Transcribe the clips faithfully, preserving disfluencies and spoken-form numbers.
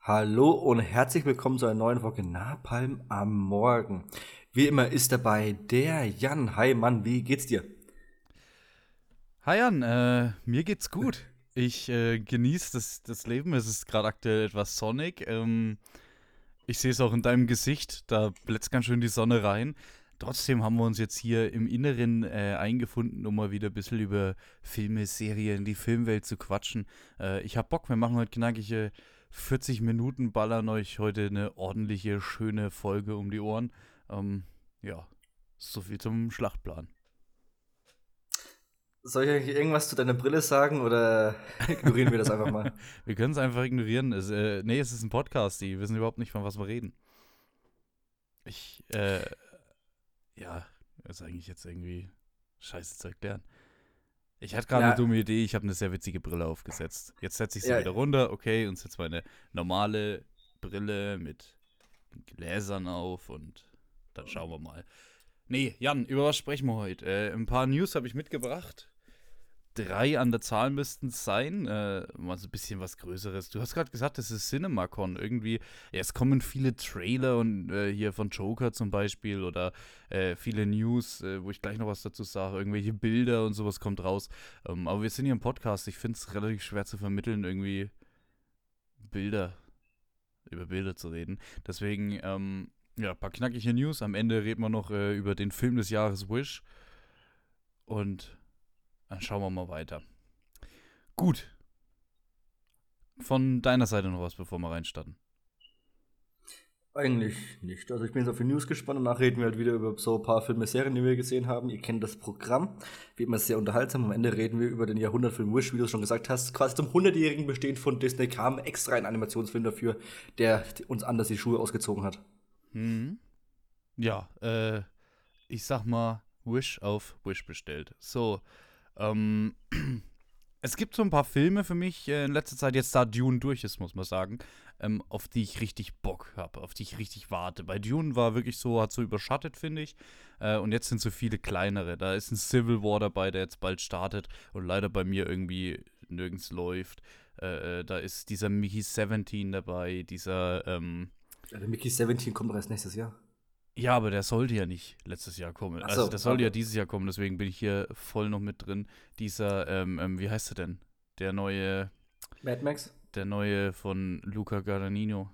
Hallo und herzlich willkommen zu einer neuen Folge Napalm am Morgen. Wie immer ist dabei der Jan. Hi Mann, wie geht's dir? Hi Jan, äh, mir geht's gut. Ich äh, genieße das, das Leben. Es ist gerade aktuell etwas sonnig. Ähm, ich sehe es auch in deinem Gesicht. Da blitzt ganz schön die Sonne rein. Trotzdem haben wir uns jetzt hier im Inneren äh, eingefunden, um mal wieder ein bisschen über Filme, Serien, die Filmwelt zu quatschen. Äh, ich hab Bock, wir machen heute knackige vierzig Minuten, ballern euch heute eine ordentliche, schöne Folge um die Ohren. Ähm, ja, so viel zum Schlachtplan. Soll ich eigentlich irgendwas zu deiner Brille sagen oder ignorieren wir das einfach mal? Wir können es einfach ignorieren. Es, äh, nee, es ist ein Podcast, die wissen überhaupt nicht, von was wir reden. Ich, äh, ja, ist eigentlich jetzt irgendwie scheiße zu erklären. Ich hatte gerade eine Ja, dumme Idee, ich habe eine sehr witzige Brille aufgesetzt. Jetzt setze ich sie ja, wieder runter, okay, und setze meine normale Brille mit Gläsern auf und dann schauen wir mal. Nee, Jan, über was sprechen wir heute? Äh, ein paar News habe ich mitgebracht. Drei an der Zahl müssten es sein. Äh, mal so ein bisschen was Größeres. Du hast gerade gesagt, das ist CinemaCon. Irgendwie, ja, es kommen viele Trailer und äh, hier von Joker zum Beispiel oder äh, viele News, äh, wo ich gleich noch was dazu sage. Irgendwelche Bilder und sowas kommt raus. Ähm, aber wir sind hier im Podcast. Ich finde es relativ schwer zu vermitteln, irgendwie Bilder, über Bilder zu reden. Deswegen, ähm, ja, ein paar knackige News. Am Ende reden wir noch äh, über den Film des Jahres Wish. Und dann schauen wir mal weiter. Gut, von deiner Seite noch was, bevor wir reinstarten? eigentlich nicht. Also ich bin jetzt auf die News gespannt und nachher reden wir halt wieder über so ein paar Filme, Serien, die wir gesehen haben. Ihr kennt das Programm. Wie immer sehr unterhaltsam. Am Ende reden wir über den Jahrhundertfilm Wish, wie du schon gesagt hast. Quasi zum hundertjährigen Bestehen von Disney kam extra ein Animationsfilm dafür, der uns anders die Schuhe ausgezogen hat. Hm. Ja, äh, ich sag mal, Wish auf Wish bestellt. So, ähm, es gibt so ein paar Filme für mich äh, in letzter Zeit, jetzt da Dune durch ist, muss man sagen, ähm, auf die ich richtig Bock habe, auf die ich richtig warte. Bei Dune war wirklich so, hat so überschattet, finde ich. Äh, und jetzt sind so viele kleinere. Da ist ein Civil War dabei, der jetzt bald startet und leider bei mir irgendwie nirgends läuft. Äh, äh, da ist dieser Mickey siebzehn dabei, dieser, ähm, Ja, der Mickey siebzehn kommt doch erst nächstes Jahr. ja, aber der sollte ja nicht letztes Jahr kommen. Ach Also so, der sollte ja okay. dieses Jahr kommen, deswegen bin ich hier voll noch mit drin. Dieser, ähm, ähm, wie heißt er denn? Der neue, Mad Max? der neue von Luca Guadagnino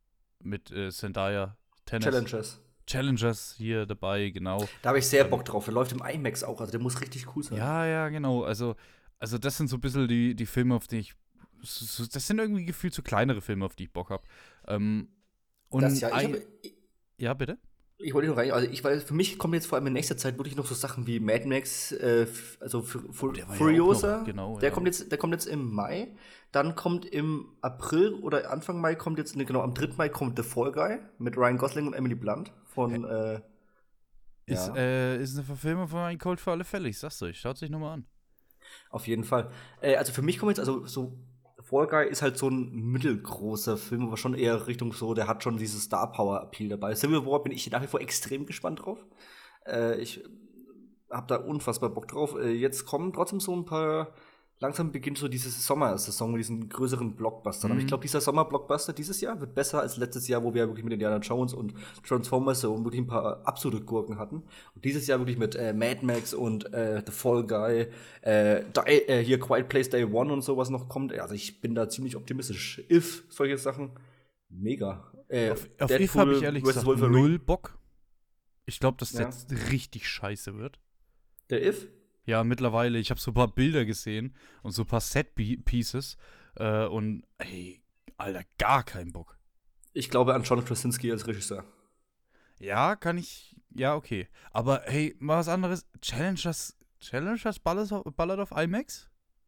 mit äh, Zendaya, Tennis. Challenges. Challengers hier dabei, genau. Da habe ich sehr Ähm, Bock drauf. Der läuft im IMAX auch, also der muss richtig cool sein. ja, ja, genau. Also, also das sind so ein bisschen die, die Filme, auf die ich. So, so- das sind irgendwie gefühlt so kleinere Filme, auf die ich Bock habe. Ähm, Das und ja, ich ein. habe ich, Ja, bitte? ich wollte noch rein, also ich weiß, für mich kommen jetzt vor allem in nächster Zeit wirklich noch so Sachen wie Mad Max, äh, f- also Fu- Oh, Fu- der war ja auch noch, Furiosa, genau, der ja. kommt jetzt, der kommt jetzt im Mai, dann kommt im April oder Anfang Mai kommt jetzt, ne, genau, am dritten Mai kommt The Fall Guy mit Ryan Gosling und Emily Blunt von, äh, Ist, ja, äh, ist eine Verfilmung von Ein Cold für alle Fälle, ich sag's euch. Schaut sich nochmal an. auf jeden Fall. Äh, also für mich kommt jetzt, also so, Fall Guy ist halt so ein mittelgroßer Film, aber schon eher Richtung so, der hat schon dieses Star Power Appeal dabei. Civil War bin ich nach wie vor extrem gespannt drauf. Äh, ich hab da unfassbar Bock drauf. Äh, jetzt kommen trotzdem so ein paar, langsam beginnt so diese Sommersaison mit diesen größeren Blockbustern. Aber ich Mhm. glaube, dieser Sommerblockbuster dieses Jahr wird besser als letztes Jahr, wo wir wirklich mit Indiana Jones und Transformers so wirklich ein paar absolute Gurken hatten. Und dieses Jahr wirklich mit äh, Mad Max und äh, The Fall Guy, äh, Die, äh, hier Quiet Place Day One und sowas noch kommt. Also ich bin da ziemlich optimistisch. If, solche Sachen, mega. Äh, Auf, auf If habe ich Deadpool ehrlich versus gesagt null Wolverine. Bock. Ich glaube, dass das Ja. jetzt richtig scheiße wird. Der If? Ja, mittlerweile, ich habe so ein paar Bilder gesehen und so ein paar Set-Pieces äh, und ey, Alter, gar keinen Bock. Ich glaube an John Krasinski als Regisseur. Ja, kann ich, ja, okay. Aber hey, mal was anderes. Challengers, Challengers Ballers auf- Ballad of IMAX?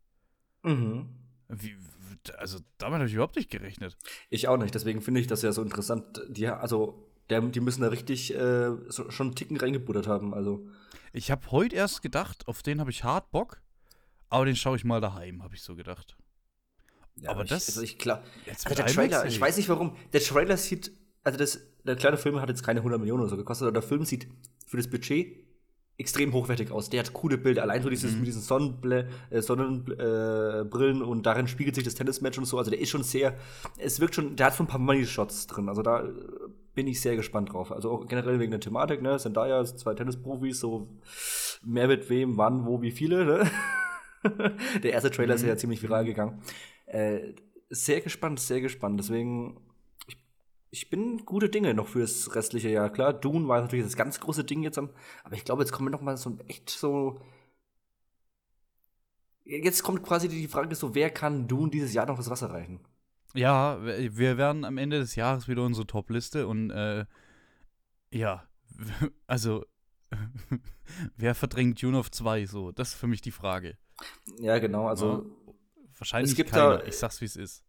Mhm. Wie, also damit habe ich überhaupt nicht gerechnet. Ich auch nicht, deswegen finde ich das ja so interessant. Die, also, der, die müssen da richtig äh, so, schon einen Ticken reingebuttert haben. Also, Ich habe heute erst gedacht, auf den habe ich hart Bock, aber den schaue ich mal daheim, habe ich so gedacht. ja, Aber ich, also das ich klar. jetzt Also mit der IMAX, Trailer, ich ey. weiß nicht warum. Der Trailer sieht, also das, der kleine Film hat jetzt keine hundert Millionen oder so gekostet, aber der Film sieht für das Budget extrem hochwertig aus. Der hat coole Bilder, allein so dieses Mhm. mit diesen Sonnenble äh, Sonnenbrillen äh, Brillen und darin spiegelt sich das Tennismatch und so. Also der ist schon sehr, es wirkt schon, der hat schon ein paar Money Shots drin. Also da äh, bin ich sehr gespannt drauf. Also auch generell wegen der Thematik, ne? Zendaya, zwei Tennisprofis, so wer mit wem, wann, wo, wie viele, ne? Der erste Trailer ist ja ziemlich viral gegangen. Äh, sehr gespannt, sehr gespannt. Deswegen, ich, ich bin gute Dinge noch fürs restliche Jahr. Klar, Dune war natürlich das ganz große Ding jetzt am, aber ich glaube, jetzt kommen noch mal so echt so. Jetzt kommt quasi die Frage so, wer kann Dune dieses Jahr noch das Wasser reichen? Ja, wir wir werden am Ende des Jahres wieder unsere Top-Liste und äh, ja, also wer verdrängt Dune auf zwei so? Das ist für mich die Frage. Ja, genau, also Ja. Wahrscheinlich es gibt keiner. da- Ich sag's, wie es ist.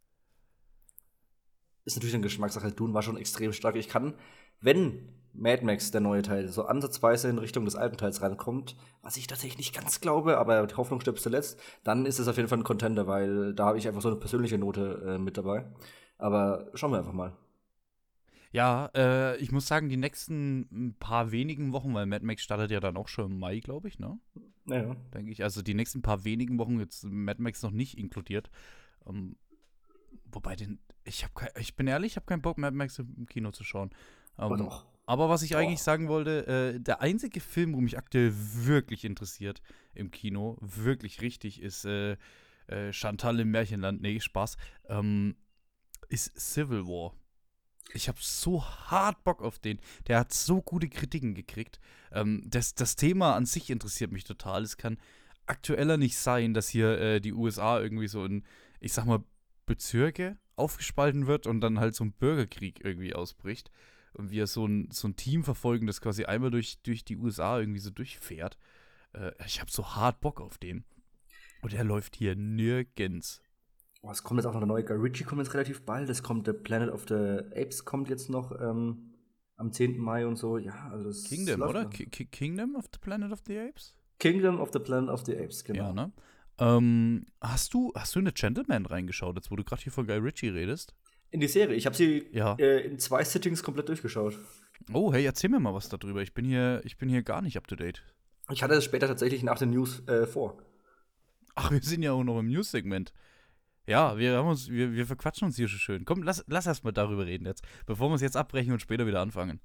ist natürlich eine Geschmackssache. Dune war schon extrem stark. Ich kann, wenn Mad Max, der neue Teil, so ansatzweise in Richtung des alten Teils rankommt, was ich tatsächlich nicht ganz glaube, aber die Hoffnung stirbt zuletzt, dann ist es auf jeden Fall ein Contender, weil da habe ich einfach so eine persönliche Note äh, mit dabei. Aber schauen wir einfach mal. Ja, äh, ich muss sagen, die nächsten ein paar wenigen Wochen, weil Mad Max startet ja dann auch schon im Mai, glaube ich, ne? Naja. Denke ich. Also die nächsten paar wenigen Wochen, jetzt Mad Max noch nicht inkludiert. Ähm, wobei, den, ich, hab kein, ich bin ehrlich, ich habe keinen Bock, Mad Max im Kino zu schauen. Ähm, Aber doch. aber was ich Doch. eigentlich sagen wollte, äh, der einzige Film, wo mich aktuell wirklich interessiert im Kino, wirklich richtig, ist äh, äh, Chantal im Märchenland. Nee, Spaß. Ähm, ist Civil War. Ich habe so hart Bock auf den. Der hat so gute Kritiken gekriegt. Ähm, das, das Thema an sich interessiert mich total. Es kann aktueller nicht sein, dass hier äh, die U S A irgendwie so in, ich sag mal, Bezirke aufgespalten wird und dann halt so ein Bürgerkrieg irgendwie ausbricht. Und wir so ein, so ein Team verfolgen, das quasi einmal durch, durch die U S A irgendwie so durchfährt. Äh, ich habe so hart Bock auf den. Und er läuft hier nirgends. Oh, es kommt jetzt auch noch eine neue Guy Ritchie kommt jetzt relativ bald. Es kommt The Planet of the Apes kommt jetzt noch ähm, am zehnten Mai und so. Ja, also das Kingdom, läuft oder? noch. Ki- Ki- Kingdom of the Planet of the Apes? Kingdom of the Planet of the Apes, genau. Ja, ne? Ähm, hast du, hast du in The Gentleman reingeschaut, jetzt wo du gerade hier von Guy Ritchie redest? In die Serie. Ich habe sie Ja. äh, in zwei Sittings komplett durchgeschaut. Oh, hey, erzähl mir mal was darüber. Ich bin hier, ich bin hier gar nicht up to date. Ich hatte es später tatsächlich nach den News äh, vor. Ach, wir sind ja auch noch im News-Segment. Ja, wir haben uns, wir, wir verquatschen uns hier schon schön. Komm, lass, lass erst mal darüber reden jetzt, bevor wir es jetzt abbrechen und später wieder anfangen.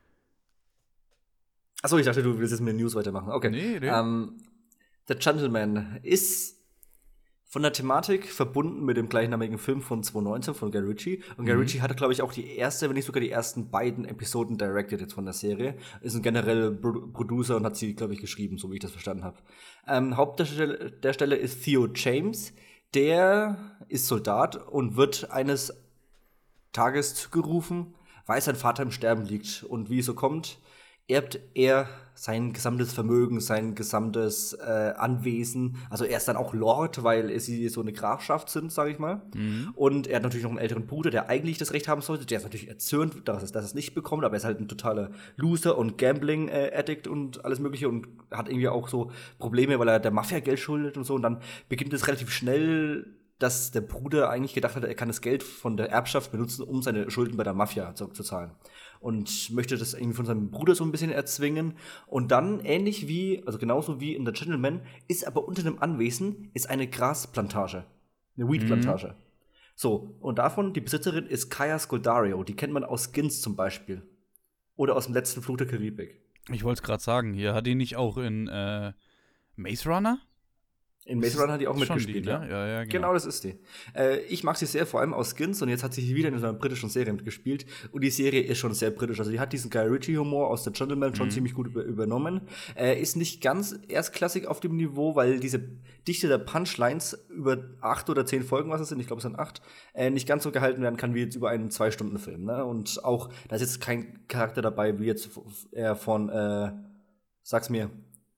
Achso, ich dachte, du willst jetzt mit den News weitermachen. Okay. Nee, nee. Ähm, The Gentleman ist von der Thematik verbunden mit dem gleichnamigen Film von zwanzig neunzehn von Guy Ritchie. Und Guy Mhm. Ritchie hatte, glaube ich, auch die erste, wenn nicht sogar die ersten beiden Episoden directed jetzt von der Serie. Ist ein genereller Pro Producer und hat sie, glaube ich, geschrieben, so wie ich das verstanden habe. Ähm, Hauptdarsteller der Stelle ist Theo James. Der ist Soldat und wird eines Tages zugerufen, weil sein Vater im Sterben liegt. Und wie es so kommt, erbt er sein gesamtes Vermögen, sein gesamtes äh, Anwesen. Also er ist dann auch Lord, weil sie so eine Grafschaft sind, sage ich mal. Mhm. Und er hat natürlich noch einen älteren Bruder, der eigentlich das Recht haben sollte. Der ist natürlich erzürnt, dass es, dass es nicht bekommt, aber er ist halt ein totaler Loser und Gambling-Addict und alles Mögliche und hat irgendwie auch so Probleme, weil er der Mafia Geld schuldet und so. Und dann beginnt es relativ schnell, dass der Bruder eigentlich gedacht hat, er kann das Geld von der Erbschaft benutzen, um seine Schulden bei der Mafia zu, zu zahlen. Und möchte das irgendwie von seinem Bruder so ein bisschen erzwingen. Und dann, ähnlich wie, also genauso wie in The Gentleman, ist aber unter dem Anwesen ist eine Grasplantage. Eine Weedplantage. So, und davon, die Besitzerin ist Kaya Scoldario. Die kennt man aus Skins zum Beispiel. Oder aus dem letzten Flug der Karibik. Ich wollte es gerade sagen, hier hat die nicht auch in äh, Maze Runner? In Maze Runner hat die auch Ist schon mitgespielt, die, ja. ne? Ja, ja, genau. Genau, das ist die. Äh, ich mag sie sehr, vor allem aus Skins. Und jetzt hat sie hier wieder in einer britischen Serie mitgespielt. Und die Serie ist schon sehr britisch. Also die hat diesen Guy Ritchie-Humor aus The Gentleman schon Mhm. ziemlich gut über übernommen. Äh, ist nicht ganz erstklassig auf dem Niveau, weil diese Dichte der Punchlines über acht oder zehn Folgen, was es sind, ich glaube es sind acht, äh, nicht ganz so gehalten werden kann wie jetzt über einen Zwei-Stunden-Film. Ne? Und auch, da ist jetzt kein Charakter dabei, wie jetzt eher von, äh, sag's mir,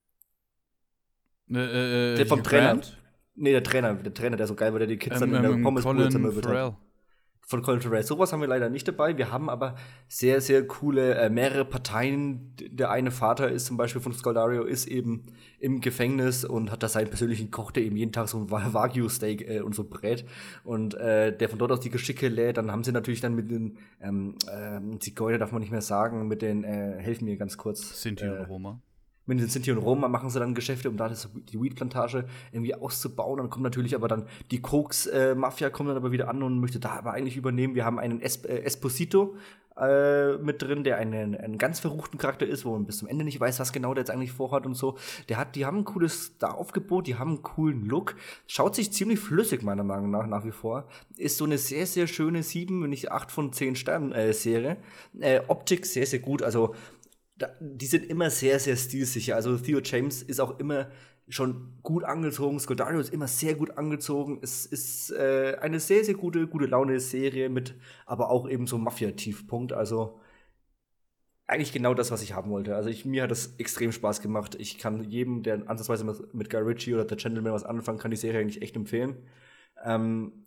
Äh, äh, der vom Hugh Trainer. Grant? Nee, der Trainer, der Trainer, der so geil war, der die Kids dann Ähm, in der ähm, Pommesbude Colin zermöbelt hat. Farrell. Von Colin Farrell. Sowas haben wir leider nicht dabei. Wir haben aber sehr, sehr coole, äh, mehrere Parteien. Der eine Vater ist zum Beispiel von Scoldario, ist eben im Gefängnis und hat da seinen persönlichen Koch, der eben jeden Tag so ein Wagyu-Steak äh, und so brät. Und äh, der von dort aus die Geschicke lädt. Dann haben sie natürlich dann mit den ähm, ähm, Zigeuner, darf man nicht mehr sagen, mit den, äh, helfen mir ganz kurz. Sinti äh, und Roma. Wenn sie sind hier in Rom, machen sie dann Geschäfte, um da das, die Weed-Plantage irgendwie auszubauen. Dann kommt natürlich aber dann die Koks-Mafia kommt dann aber wieder an und möchte da aber eigentlich übernehmen. Wir haben einen es äh, Esposito äh, mit drin, der einen, einen ganz verruchten Charakter ist, wo man bis zum Ende nicht weiß, was genau der jetzt eigentlich vorhat und so. Der hat, die haben ein cooles Star-Aufgebot, die haben einen coolen Look. Schaut sich ziemlich flüssig, meiner Meinung nach, nach wie vor. Ist so eine sehr, sehr schöne sieben, wenn nicht acht von zehn Sternen äh, Serie. Äh, Optik sehr, sehr gut, also Da, die sind immer sehr, sehr stilsicher. Also Theo James ist auch immer schon gut angezogen. Scodario ist immer sehr gut angezogen. Es ist äh, eine sehr, sehr gute, gute Laune-Serie mit aber auch eben so Mafia-Tiefpunkt. Also eigentlich genau das, was ich haben wollte. Also ich, mir hat das extrem Spaß gemacht. Ich kann jedem, der ansatzweise mit, mit Guy Ritchie oder The Gentleman was anfangen kann, die Serie eigentlich echt empfehlen. Ähm,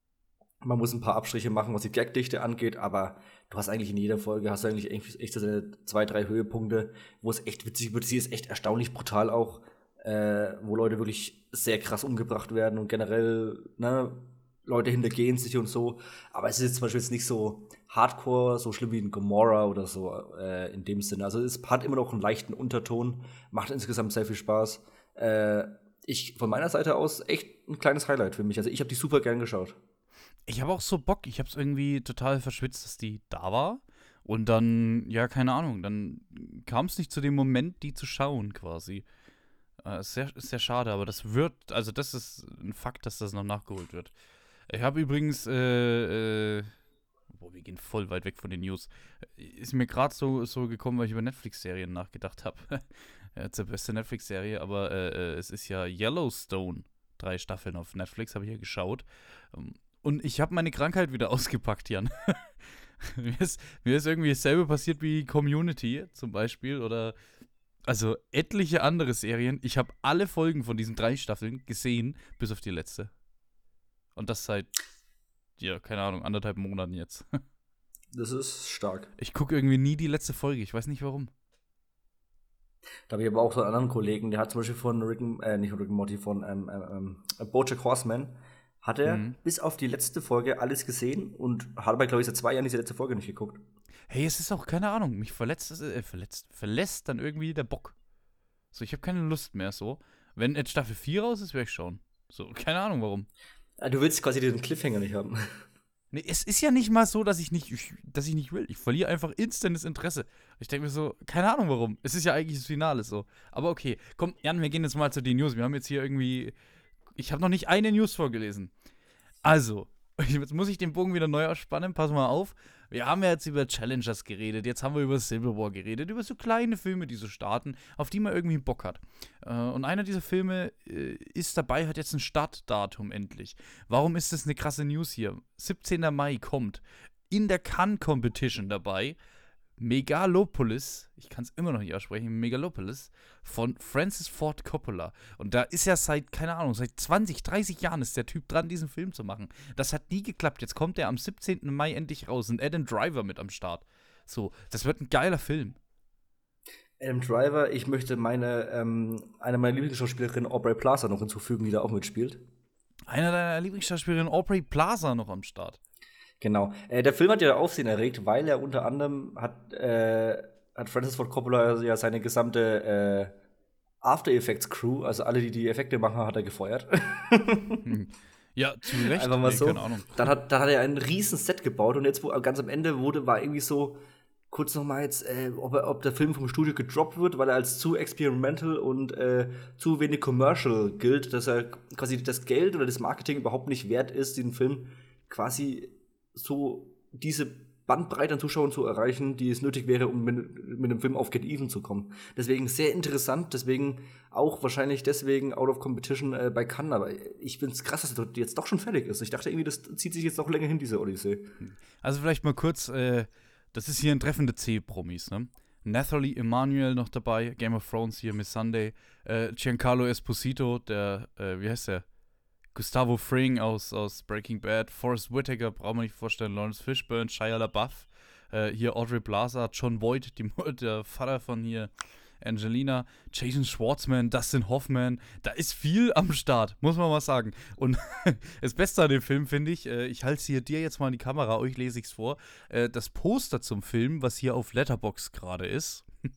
Man muss ein paar Abstriche machen, was die Gagdichte angeht, aber du hast eigentlich in jeder Folge, hast du eigentlich echt, echt so deine zwei, drei Höhepunkte, wo es echt witzig wird. Sie ist echt erstaunlich brutal auch, äh, wo Leute wirklich sehr krass umgebracht werden und generell, ne, Leute hintergehen sich und so. Aber es ist jetzt zum Beispiel jetzt nicht so hardcore, so schlimm wie in Gomorrah oder so, äh, in dem Sinne. Also es hat immer noch einen leichten Unterton, macht insgesamt sehr viel Spaß. Äh, ich, von meiner Seite aus, echt ein kleines Highlight für mich. Also ich habe die super gern geschaut. Ich habe auch so Bock. Ich habe es irgendwie total verschwitzt, dass die da war. Und dann, ja, keine Ahnung, dann kam es nicht zu dem Moment, die zu schauen quasi. Äh, ist, sehr, ist sehr schade, aber das wird, also das ist ein Fakt, dass das noch nachgeholt wird. Ich habe übrigens, äh, äh, boah, wir gehen voll weit weg von den News. Ist mir gerade so, so gekommen, weil ich über Netflix-Serien nachgedacht habe. Ja, zur beste Netflix-Serie, aber äh, äh, es ist ja Yellowstone. Drei Staffeln auf Netflix, habe ich ja geschaut. Ähm, Und ich habe meine Krankheit wieder ausgepackt, Jan. mir, ist, mir ist irgendwie dasselbe passiert wie Community zum Beispiel oder also etliche andere Serien. Ich habe alle Folgen von diesen drei Staffeln gesehen, bis auf die letzte. Und das seit, ja, keine Ahnung, anderthalb Monaten jetzt. Das ist stark. Ich gucke irgendwie nie die letzte Folge. Ich weiß nicht warum. Da habe ich aber auch so einen anderen Kollegen, der hat zum Beispiel von Rick, äh, nicht von Rick and Morty, von ähm, ähm, ähm, BoJack Horseman, hat er Mhm. bis auf die letzte Folge alles gesehen und hat aber, glaube ich, seit zwei Jahren diese letzte Folge nicht geguckt. Hey, es ist auch, keine Ahnung, mich verletzt, äh, verletzt, verlässt dann irgendwie der Bock. So, ich habe keine Lust mehr so. Wenn jetzt Staffel vier raus ist, werde ich schauen. So, keine Ahnung warum. Ah, du willst quasi den Cliffhanger nicht haben. Nee, es ist ja nicht mal so, dass ich nicht, ich, dass ich nicht will. Ich verliere einfach instant das Interesse. Ich denke mir so, keine Ahnung warum. Es ist ja eigentlich das Finale so. Aber okay, komm, Jan, wir gehen jetzt mal zu den News. Wir haben jetzt hier irgendwie, ich habe noch nicht eine News vorgelesen. Also, jetzt muss ich den Bogen wieder neu ausspannen. Pass mal auf. Wir haben ja jetzt über Challengers geredet. Jetzt haben wir über Civil War geredet. Über so kleine Filme, die so starten, auf die man irgendwie Bock hat. Äh, und einer dieser Filme äh, ist dabei, hat jetzt ein Startdatum endlich. Warum ist das eine krasse News hier? siebzehnter Mai kommt in der Cannes Competition dabei Megalopolis, ich kann es immer noch nicht aussprechen, Megalopolis von Francis Ford Coppola. Und da ist ja seit, keine Ahnung, seit zwanzig, dreißig Jahren ist der Typ dran, diesen Film zu machen. Das hat nie geklappt. Jetzt kommt er am siebzehnten Mai endlich raus und Adam Driver mit am Start. So, das wird ein geiler Film. Adam Driver, ich möchte meine, ähm, eine meiner Lieblingsschauspielerinnen, Aubrey Plaza, noch hinzufügen, die da auch mitspielt. Einer deiner Lieblingsschauspielerinnen, Aubrey Plaza, noch am Start. Genau. Äh, der Film hat ja Aufsehen erregt, weil er unter anderem hat, äh, hat Francis Ford Coppola ja seine gesamte äh, After Effects Crew, also alle, die die Effekte machen, hat er gefeuert. Hm. Ja, zu Recht. Einfach mal Nee, so. keine Ahnung. Dann hat, dann hat er ein riesen Set gebaut und jetzt, wo ganz am Ende wurde, war irgendwie so, kurz noch mal jetzt, äh, ob, er, ob der Film vom Studio gedroppt wird, weil er als zu experimental und äh, zu wenig commercial gilt, dass er quasi das Geld oder das Marketing überhaupt nicht wert ist, den Film quasi so diese Bandbreite an Zuschauern zu erreichen, die es nötig wäre, um mit, mit dem Film auf Get Even zu kommen. Deswegen sehr interessant, deswegen auch wahrscheinlich deswegen out of competition äh, bei Cannes, aber ich find's krass, dass das jetzt doch schon fertig ist. Ich dachte irgendwie, das zieht sich jetzt noch länger hin, diese Odyssee. Also vielleicht mal kurz, äh, das ist hier ein treffende C-Promis, ne? Nathalie Emanuel noch dabei, Game of Thrones hier, Miss Sunday, äh, Giancarlo Esposito, der, äh, wie heißt der? Gustavo Fring aus, aus Breaking Bad, Forrest Whitaker, braucht man nicht vorstellen, Lawrence Fishburne, Shia LaBeouf, äh, hier Audrey Plaza, John Voight, die, der Vater von hier Angelina, Jason Schwartzman, Dustin Hoffman, da ist viel am Start, muss man mal sagen. Und das Beste an dem Film finde ich, äh, ich halte es hier dir jetzt mal in die Kamera, euch lese ich es vor, äh, das Poster zum Film, was hier auf Letterboxd gerade ist,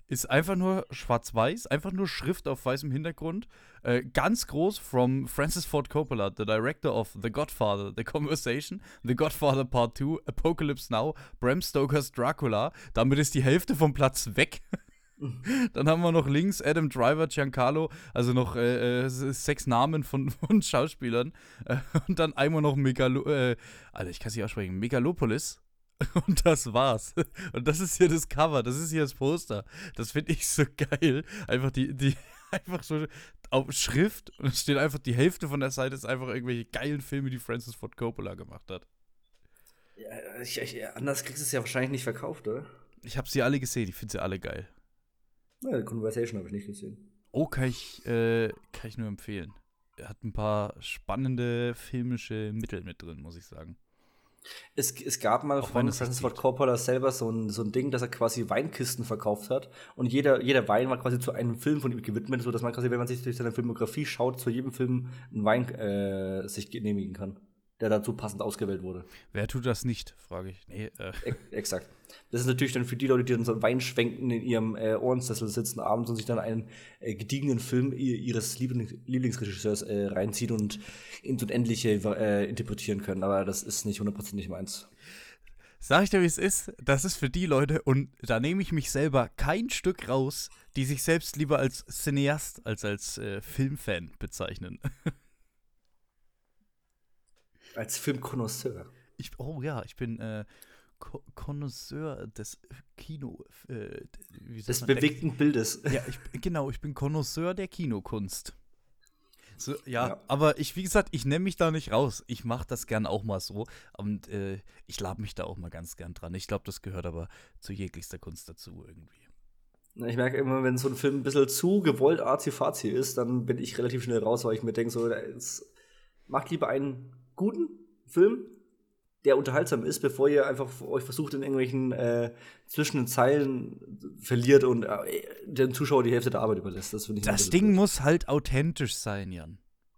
ist einfach nur schwarz-weiß, einfach nur Schrift auf weißem Hintergrund. Äh, ganz groß from Francis Ford Coppola, the director of The Godfather, The Conversation, The Godfather Part zwei, Apocalypse Now, Bram Stokers Dracula. Damit ist die Hälfte vom Platz weg. Dann haben wir noch links Adam Driver, Giancarlo, also noch äh, äh, sechs Namen von, von Schauspielern. Äh, und dann einmal noch Megalo, äh, Alter, ich kann es nicht aussprechen, Megalopolis. Und das war's. Und das ist hier das Cover, das ist hier das Poster. Das finde ich so geil. Einfach die, die, einfach so auf Schrift und es steht einfach, die Hälfte von der Seite ist einfach irgendwelche geilen Filme, die Francis Ford Coppola gemacht hat. Ja, ich, ich, anders kriegst du es ja wahrscheinlich nicht verkauft, oder? Ich habe sie alle gesehen, ich finde sie alle geil. Ja, die Conversation habe ich nicht gesehen. Oh, kann ich, äh, kann ich nur empfehlen. Er hat ein paar spannende filmische Mittel mit drin, muss ich sagen. Es, es gab mal Auch wenn von es sich Francis Ford zieht. Coppola selber so ein, so ein Ding, dass er quasi Weinkisten verkauft hat. Und jeder, jeder Wein war quasi zu einem Film von ihm gewidmet, sodass man quasi, wenn man sich durch seine Filmografie schaut, zu jedem Film einen Wein äh, sich genehmigen kann, der dazu passend ausgewählt wurde. Wer tut das nicht, frage ich. Nee, äh. E exakt. Das ist natürlich dann für die Leute, die dann so Wein schwenken in ihrem äh, Ohrensessel sitzen abends und sich dann einen äh, gediegenen Film i- ihres Lieblings Lieblingsregisseurs äh, reinziehen und ins Unendliche äh, interpretieren können. Aber das ist nicht hundertprozentig meins. Sag ich dir, wie es ist? Das ist für die Leute, und da nehme ich mich selber kein Stück raus, die sich selbst lieber als Cineast als als äh, Filmfan bezeichnen. Als Filmkonnoisseur. Ich, oh ja, ich bin äh, Ko- Connoisseur des Kino. Äh, wie sagt Des man? Der- bewegten Bildes. Ja, ich, genau, ich bin Connoisseur der Kinokunst. So, ja, Ja. aber ich, wie gesagt, ich nehme mich da nicht raus. Ich mache das gern auch mal so. Und äh, ich lab mich da auch mal ganz gern dran. Ich glaube, das gehört aber zu jeglichster Kunst dazu irgendwie. Ich merke immer, wenn so ein Film ein bisschen zu gewollt arzi-fazi ist, dann bin ich relativ schnell raus, weil ich mir denke, so, es macht lieber einen guten Film, der unterhaltsam ist, bevor ihr einfach euch versucht, in irgendwelchen äh, zwischen den Zeilen verliert und äh, den Zuschauer die Hälfte der Arbeit überlässt. Das, finde ich ein Das bisschen Ding blöd. muss halt authentisch sein, Jan.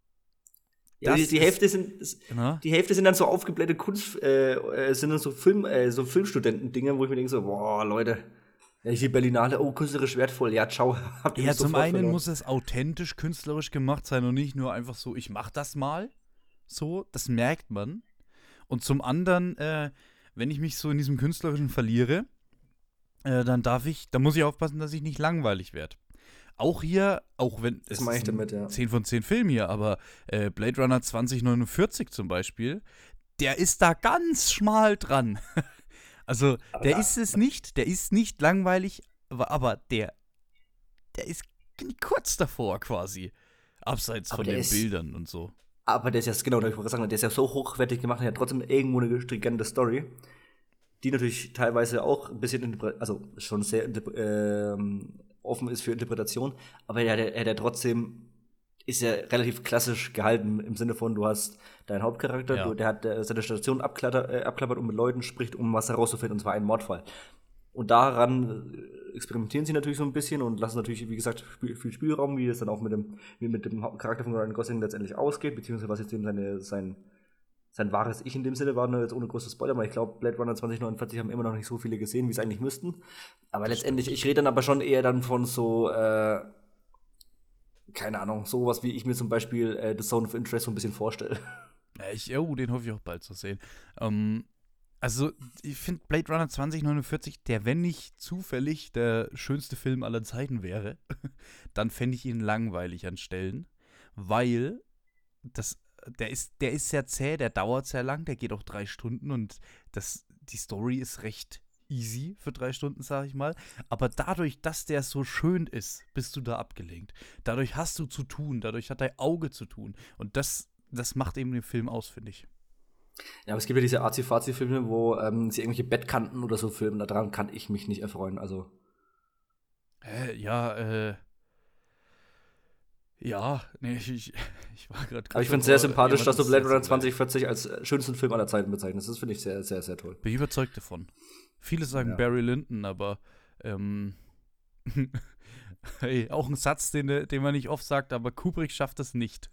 Ja, das die, die ist- Hälfte sind das, Na? die Hälfte sind dann so aufgeblähte Kunst, äh, äh, sind dann so Film, äh, so Filmstudenten-Dinge, wo ich mir denke so, boah, Leute, ja, ich die Berlinale, oh, künstlerisch wertvoll, ja, ciao. Habt ihr Ja, mich zum sofort einen verloren. muss es authentisch künstlerisch gemacht sein und nicht nur einfach so, ich mach das mal. So, das merkt man. Und zum anderen, äh, wenn ich mich so in diesem Künstlerischen verliere, äh, dann darf ich, dann muss ich aufpassen, dass ich nicht langweilig werde. Auch hier, auch wenn Das es meine ich ist ein damit, ja. zehn von zehn Film hier, aber äh, Blade Runner zwanzig neunundvierzig zum Beispiel, der ist da ganz schmal dran. Also, der da- ist es nicht, der ist nicht langweilig, aber, aber der, der ist kurz davor quasi. Abseits Aber von der den ist- Bildern und so. Aber der ist ja, genau, da ich wollte sagen, der ist ja so hochwertig gemacht, der hat trotzdem irgendwo eine stringente Story, die natürlich teilweise auch ein bisschen, interpre- also schon sehr interpre- ähm, offen ist für Interpretation, aber er, der, er der trotzdem ist ja relativ klassisch gehalten im Sinne von, du hast deinen Hauptcharakter, Ja. du, der hat äh, seine Station abklatter, äh, abklappert und mit Leuten spricht, um was herauszufinden, und zwar einen Mordfall. Und daran äh, experimentieren sie natürlich so ein bisschen und lassen natürlich, wie gesagt, Spiel, viel Spielraum, wie es dann auch mit dem, wie mit dem Charakter von Ryan Gosling letztendlich ausgeht, beziehungsweise was jetzt eben seine, sein, sein wahres Ich in dem Sinne war, nur jetzt ohne große Spoiler, weil ich glaube, Blade Runner zwanzig neunundvierzig haben immer noch nicht so viele gesehen, wie es eigentlich müssten. Aber letztendlich, ich rede dann aber schon eher dann von so, äh, keine Ahnung, sowas wie ich mir zum Beispiel äh, The Zone of Interest so ein bisschen vorstelle. Ja, ich, oh, den hoffe ich auch bald zu sehen. Ähm, also, ich finde Blade Runner zwanzig neunundvierzig, der, wenn nicht zufällig der schönste Film aller Zeiten wäre, dann fände ich ihn langweilig an Stellen, weil das, der ist, der ist sehr zäh, der dauert sehr lang, der geht auch drei Stunden und das, die Story ist recht easy für drei Stunden, sage ich mal. Aber dadurch, dass der so schön ist, bist du da abgelenkt. Dadurch hast du zu tun, dadurch hat dein Auge zu tun. Und das, das macht eben den Film aus, finde ich. Ja, aber es gibt ja diese Arzi-Fazi-Filme, wo ähm, sie irgendwelche Bettkanten oder so filmen, daran kann ich mich nicht erfreuen, also. Äh, ja, äh. Ja, nee, ich, ich, ich war gerade. Aber ich finde es sehr sympathisch, dass du Blade Runner zwanzig vierzig als äh, schönsten Film aller Zeiten bezeichnest. Das finde ich sehr, sehr, sehr toll. Bin ich überzeugt davon. Viele sagen Ja. Barry Lyndon, aber ähm, hey, auch ein Satz, den, den man nicht oft sagt, aber Kubrick schafft das nicht.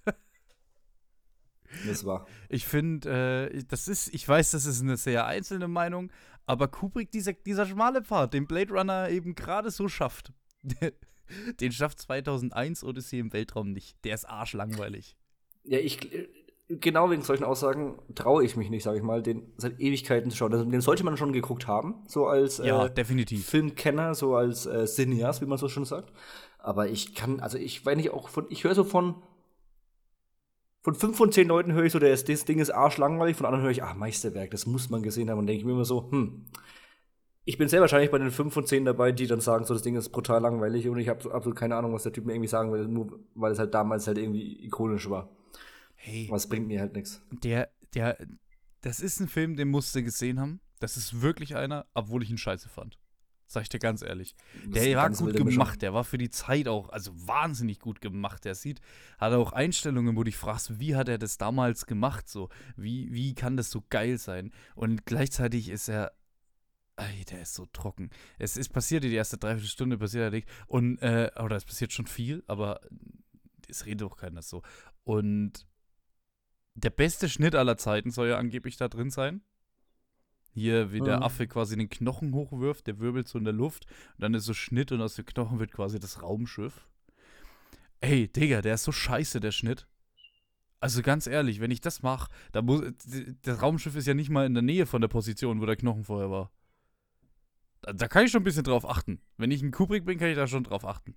Das war. Ich finde, äh, das ist, ich weiß, das ist eine sehr einzelne Meinung, aber Kubrick, dieser, dieser schmale Part, den Blade Runner eben gerade so schafft, Den schafft zweitausendeins Odyssee im Weltraum nicht. Der ist arschlangweilig. Ja, ich, genau wegen solchen Aussagen traue ich mich nicht, sage ich mal, den seit Ewigkeiten zu schauen. Also, den sollte man schon geguckt haben, so als Ja, äh, definitiv. Filmkenner, so als äh, Cineast, wie man so schon sagt. Aber ich kann, also ich weiß nicht, auch von, ich höre so von von fünf von zehn Leuten höre ich so, das, das Ding ist arschlangweilig, von anderen höre ich, ach, Meisterwerk, das muss man gesehen haben. Und denke ich mir immer so, hm, ich bin sehr wahrscheinlich bei den fünf von zehn dabei, die dann sagen, so, das Ding ist brutal langweilig und ich habe so absolut keine Ahnung, was der Typ mir irgendwie sagen will, nur weil es halt damals halt irgendwie ikonisch war. Hey, Was bringt mir halt nichts. der, der, das ist ein Film, den musst du gesehen haben. Das ist wirklich einer, obwohl ich ihn scheiße fand. Sag ich dir ganz ehrlich. Der war gut gemacht, der war für die Zeit auch, also wahnsinnig gut gemacht. Der sieht, hat auch Einstellungen, wo du dich fragst, wie hat er das damals gemacht, so, wie, wie kann das so geil sein? Und gleichzeitig ist er, ey, der ist so trocken. Es ist passiert, die erste Dreiviertelstunde passiert ja nicht, und, äh, oder es passiert schon viel, aber es redet auch keiner so. Und der beste Schnitt aller Zeiten soll ja angeblich da drin sein. Hier, wie der Mhm. Affe quasi den Knochen hochwirft, der wirbelt so in der Luft und dann ist so Schnitt und aus dem Knochen wird quasi das Raumschiff. Ey, Digga, der ist so scheiße, der Schnitt. Also ganz ehrlich, wenn ich das mache, da muss, das Raumschiff ist ja nicht mal in der Nähe von der Position, wo der Knochen vorher war. Da, da kann ich schon ein bisschen drauf achten. Wenn ich ein Kubrick bin, kann ich da schon drauf achten.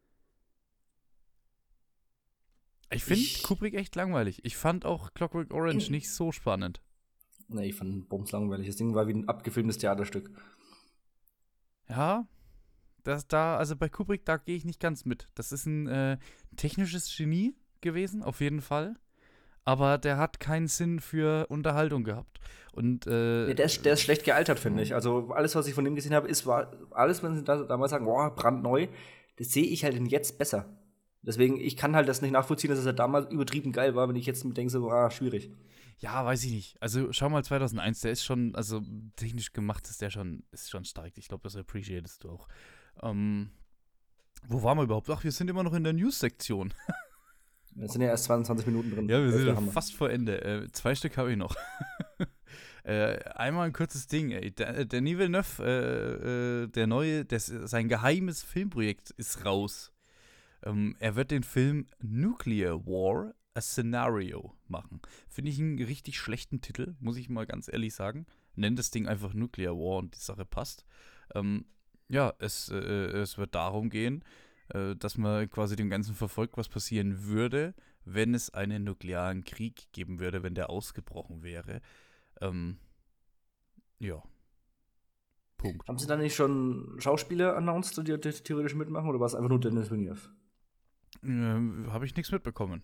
Ich finde Ich- Kubrick echt langweilig. Ich fand auch Clockwork Orange nicht so spannend. Nee, ich fand Bums langweilig. Das Ding war wie ein abgefilmtes Theaterstück. Ja, das da, also bei Kubrick, da gehe ich nicht ganz mit. Das ist ein äh, technisches Genie gewesen, auf jeden Fall. Aber der hat keinen Sinn für Unterhaltung gehabt. Und, äh, Nee, der ist, der ist schlecht gealtert, finde ich. Also alles, was ich von dem gesehen habe, ist, war alles, wenn sie da, damals sagen, boah, brandneu, das sehe ich halt jetzt besser. Deswegen, ich kann halt das nicht nachvollziehen, dass es halt damals übertrieben geil war, wenn ich jetzt denke, so, ah, schwierig. ja, weiß ich nicht. Also schau mal, zweitausendeins, der ist schon, also technisch gemacht ist der schon, ist schon stark. Ich glaube, das appreciatest du auch. Ähm, wo waren wir überhaupt? Ach, wir sind immer noch in der News-Sektion. Es sind ja erst zweiundzwanzig Minuten drin. Ja, wir Das ist sind der ja Hammer. fast vor Ende. Äh, zwei Stück habe ich noch. äh, einmal ein kurzes Ding, ey. Der, der Denis Villeneuve, äh, äh, der neue, das, sein geheimes Filmprojekt ist raus. Ähm, er wird den Film Nuclear War, a Scenario machen. Finde ich einen richtig schlechten Titel, muss ich mal ganz ehrlich sagen. Nennt das Ding einfach Nuclear War und die Sache passt. Ähm, ja, es, äh, es wird darum gehen, äh, dass man quasi dem Ganzen verfolgt, was passieren würde, wenn es einen nuklearen Krieg geben würde, wenn der ausgebrochen wäre. Ähm, ja. Punkt. Haben sie dann nicht schon Schauspieler announced, die, die theoretisch mitmachen, oder war es einfach nur Dennis Villeneuve? Äh, Habe ich nichts mitbekommen.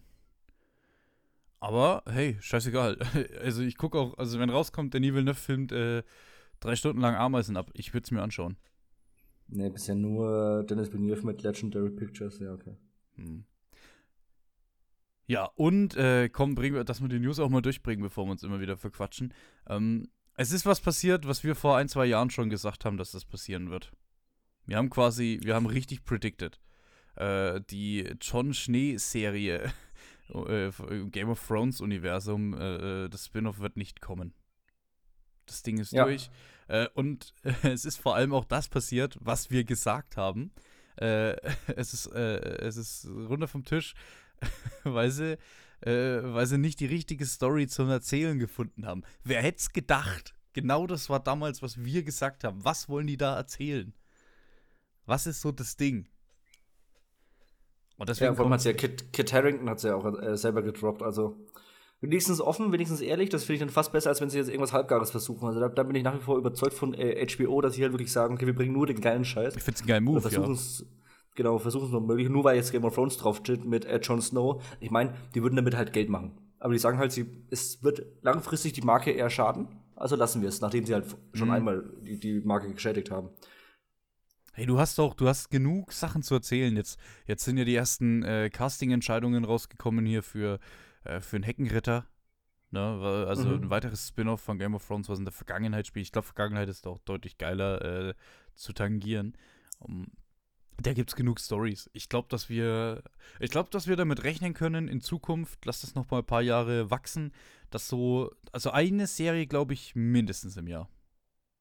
Aber, hey, scheißegal. Also ich gucke auch, also wenn rauskommt, der Denis Villeneuve filmt äh, drei Stunden lang Ameisen ab. Ich würde es mir anschauen. Nee, bisher nur Dennis Villeneuve mit Legendary Pictures, ja, okay. Hm. Ja, und äh, komm, bringen wir, dass wir die News auch mal durchbringen, bevor wir uns immer wieder verquatschen. Ähm, es ist was passiert, was wir vor ein, zwei Jahren schon gesagt haben, dass das passieren wird. Wir haben quasi, wir haben richtig predicted. Äh, die John Schnee-Serie äh, im Game of Thrones-Universum, äh, das Spin-off wird nicht kommen. Das Ding ist Ja. durch. Äh, und äh, es ist vor allem auch das passiert, was wir gesagt haben. Äh, es, ist, äh, es ist runter vom Tisch, weil sie, äh, weil sie nicht die richtige Story zum Erzählen gefunden haben. Wer hätte es gedacht? Genau das war damals, was wir gesagt haben. Was wollen die da erzählen? Was ist so das Ding? Und deswegen Ja, vor allem kommt hat ja Kit, Kit Harington hat ja auch äh, selber gedroppt, also wenigstens offen, wenigstens ehrlich, das finde ich dann fast besser, als wenn sie jetzt irgendwas Halbgares versuchen. Also da, da bin ich nach wie vor überzeugt von äh, H B O, dass sie halt wirklich sagen, okay, wir bringen nur den geilen Scheiß. Ich finde es ein geiler Move, Oder versuchen ja. es, genau, versuchen es noch möglich, nur weil jetzt Game of Thrones drauf steht mit äh, Jon Snow. Ich meine, die würden damit halt Geld machen. Aber die sagen halt, sie, es wird langfristig die Marke eher schaden, also lassen wir es, nachdem sie halt schon Mhm. einmal die, die Marke geschädigt haben. Hey, du hast doch, du hast genug Sachen zu erzählen. Jetzt, jetzt sind ja die ersten äh, Casting-Entscheidungen rausgekommen hier für, äh, für einen Heckenritter. Ne? Weil- Also Mhm. ein weiteres Spin-off von Game of Thrones, was in der Vergangenheit spielt. Ich glaube, Vergangenheit ist auch deutlich geiler äh, zu tangieren. Um, da gibt's genug Stories. Ich glaube, dass wir, ich glaube, dass wir damit rechnen können in Zukunft. Lass das noch mal ein paar Jahre wachsen. Dass so, also eine Serie, glaube ich, mindestens im Jahr.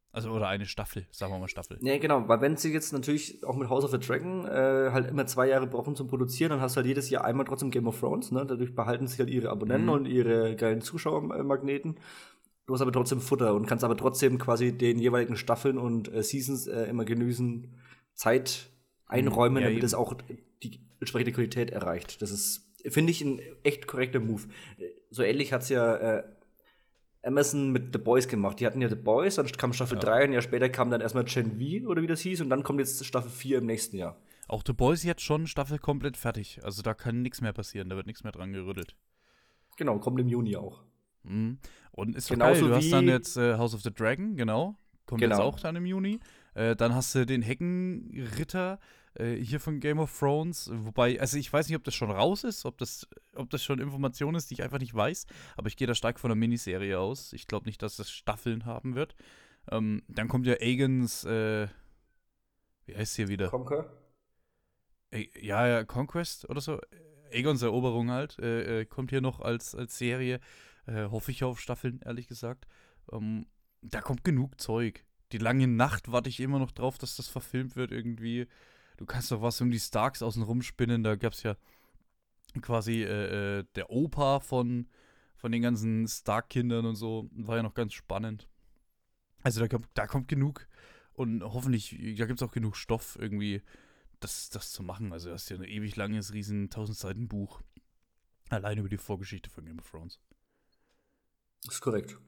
Also, oder eine Staffel, sagen wir mal Staffel. Nee, genau, weil wenn sie jetzt natürlich auch mit House of the Dragon äh, halt immer zwei Jahre brauchen zum Produzieren, dann hast du halt jedes Jahr einmal trotzdem Game of Thrones, ne? Dadurch behalten sie halt ihre Abonnenten Mhm. und ihre geilen Zuschauermagneten. Du hast aber trotzdem Futter und kannst aber trotzdem quasi den jeweiligen Staffeln und äh, Seasons äh, immer genügend Zeit einräumen, Ja, damit es eben. auch die entsprechende Qualität erreicht. Das ist, finde ich, ein echt korrekter Move. So ähnlich hat's ja äh, Amazon mit The Boys gemacht. Die hatten ja The Boys, dann kam Staffel Ja. drei, ein Jahr später kam dann erstmal Gen V oder wie das hieß und dann kommt jetzt Staffel vier im nächsten Jahr. Auch The Boys jetzt schon Staffel komplett fertig. Also da kann nichts mehr passieren, da wird nichts mehr dran gerüttelt. Genau, kommt im Juni auch. Mhm. Und ist doch geil, Genauso du hast dann wie jetzt äh, House of the Dragon, genau. Kommt jetzt genau. auch dann im Juni. Äh, dann hast du den Heckenritter äh, hier von Game of Thrones. Wobei, also ich weiß nicht, ob das schon raus ist, ob das, ob das schon Information ist, die ich einfach nicht weiß. Aber ich gehe da stark von einer Miniserie aus. Ich glaube nicht, dass das Staffeln haben wird. Ähm, dann kommt ja Aegons, äh, wie heißt hier wieder? Conquer. Ä- Ja, ja, Conquest oder so. Aegons Eroberung halt. Äh, äh, kommt hier noch als, als Serie. Äh, hoffe ich auf Staffeln, ehrlich gesagt. Ähm, da kommt genug Zeug. Die lange Nacht warte ich immer noch drauf, dass das verfilmt wird irgendwie. Du kannst doch was um die Starks außen rumspinnen. Da gab es ja quasi äh, äh, der Opa von, von den ganzen Stark-Kindern und so. War ja noch ganz spannend. Also da kommt, da kommt genug. Und hoffentlich, da gibt es auch genug Stoff irgendwie, das, das zu machen. Also, du hast ja ein ewig langes, riesen tausend Seiten Buch. Allein über die Vorgeschichte von Game of Thrones. Das ist korrekt.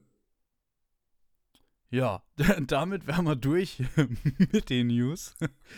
Ja, damit wären wir durch mit den News.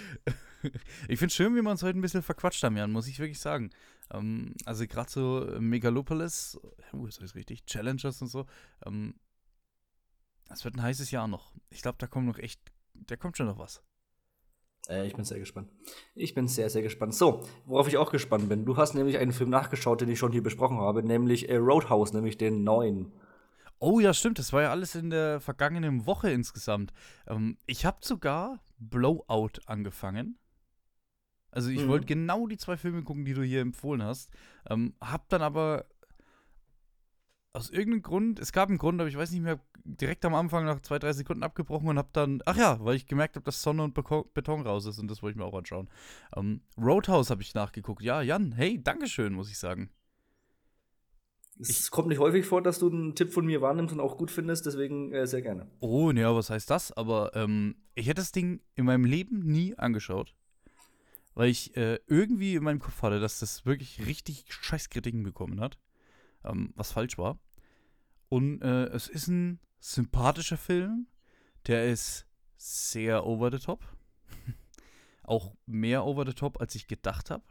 Ich finde es schön, wie wir uns heute ein bisschen verquatscht haben, Jan, muss ich wirklich sagen. Ähm, also, gerade so Megalopolis, uh, ist das richtig? Challengers und so. Ähm, das wird ein heißes Jahr noch. Ich glaube, da kommt noch echt, da kommt schon noch was. Äh, ich bin sehr gespannt. Ich bin sehr, sehr gespannt. So, worauf ich auch gespannt bin. Du hast nämlich einen Film nachgeschaut, den ich schon hier besprochen habe, nämlich äh, Roadhouse, nämlich den neuen. Oh ja, stimmt, das war ja alles in der vergangenen Woche insgesamt. Ähm, ich habe sogar Blowout angefangen. Also ich wollte Mhm. genau die zwei Filme gucken, die du hier empfohlen hast. Ähm, hab dann aber aus irgendeinem Grund, es gab einen Grund, aber ich weiß nicht mehr, direkt am Anfang nach zwei, drei Sekunden abgebrochen und hab dann, ach ja, weil ich gemerkt habe, dass Sonne und Beko Beton raus ist und das wollte ich mir auch anschauen. Ähm, Roadhouse habe ich nachgeguckt. Ja, Jan, hey, Dankeschön, muss ich sagen. Ich, Es kommt nicht häufig vor, dass du einen Tipp von mir wahrnimmst und auch gut findest, deswegen äh, sehr gerne. oh, ne, was heißt das? Aber ähm, ich hätte das Ding in meinem Leben nie angeschaut. Weil ich äh, irgendwie in meinem Kopf hatte, dass das wirklich richtig scheiß Kritiken bekommen hat, ähm, was falsch war. Und äh, es ist ein sympathischer Film, der ist sehr over the top. Auch mehr over the top, als ich gedacht habe.